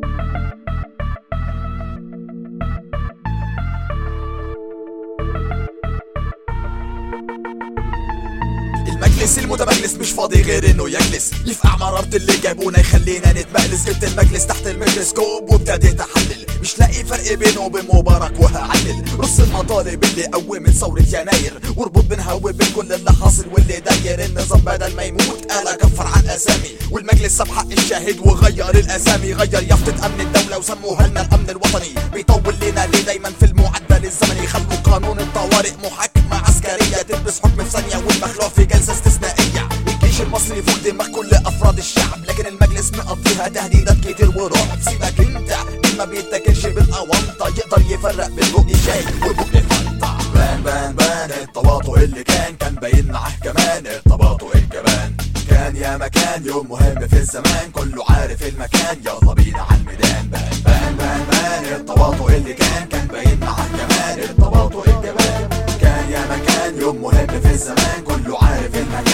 المجلس المتمجلس مش فاضي غير انه يجلس يفقع مرارة اللي جابونا يخلينا نتمجلس. جبت المجلس تحت الميكروسكوب وابتديت احلل، مش لاقي فرق بينه وبين مبارك وهعلل. رص المطالب اللي قومت ثورة يناير واربط بينها وبين كل اللي حاصل واللي داير. النظام بدل ما يموت قال اكفر عن اسامي، والمجلس ساب حق الشاهد وغير الاسامي. غير يافطة امن الدولة وسموها لنا الامن الوطني. بيطول لنا ليه دايما في المعدل الزمني؟ خلوا قانون الطوارئ محاكمة عسكرية تلبس حكم في ثانية والمخلوع في جلسة استثنائية. الجيش المصري فوق دماغ كل افراد الشعب، لكن المجلس مقضيها تهديدات كتير ورعب. سيبك انت ما بيتاكلش بالاونطة، يقدر يفرق بين بق شاي وبق فانطة. بان بان بان التواطؤ اللي كان باين معاه كمان التباطؤ الجبان. كان يا مكان يوم مهم في الزمان، كله عارف المكان يلا بينا على الميدان. بان بان بان بان التواطؤ اللي كان باين معاه كمان التباطؤ الجبان. كان يا مكان يوم مهم في الزمان، كله عارف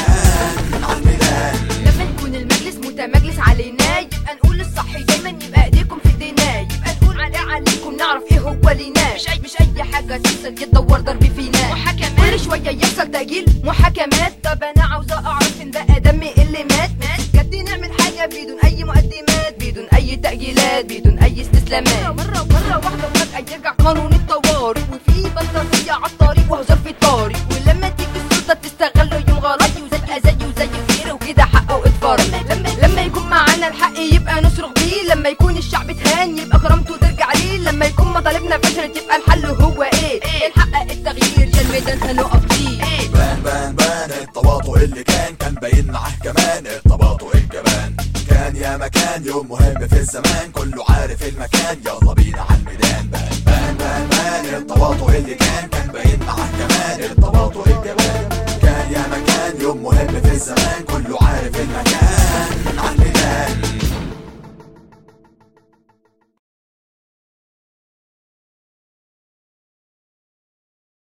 المكان على الميدان. لما يكون المجلس متمجلس علينا يبقى نقول الصح دايما، يبقى ايديكم في ايدينا، يبقى نقول عليكم نعرف ايه هو لينا. مش اي حاجه تحصل يتدور ضرب فينا. محاكمات كل شويه يحصل تأجيل محاكمات. طب انا عاوزه اعرف ان بقى دمي اللي مات جد نعمل حاجه بدون اي مقدمات، بدون اي تأجيلات، بدون اي استسلامات. مره واحده وفجاه يرجع قانون الطوارئ، وفي بلطجيه على الطريق وهزار في الطريق. ولما تيجي السلطه تستغله يوم غلطي وزي غيره وكده حقه اتفرج. لما يكون معانا الحق يبقى نصرخ بيه، لما يكون الشعب اتهان يبقى كرامته ترجع ليه. لما يكون مطالبنا فشلت يبقى الحل هو ايه؟ نحقق التغيير يا الميدان هنقف فيه. بان بان بان التواطؤ اللي كان باين معاه كمان التباطؤ الجبان. كان يا مكان يوم مهم في الزمان، كله عارف المكان يلا بينا على الميدان. بان بان بان بان التواطؤ اللي كان باين معاه كمان التباطؤ الجبان. كان يا مكان يوم مهم في الزمان، كله عارف المكان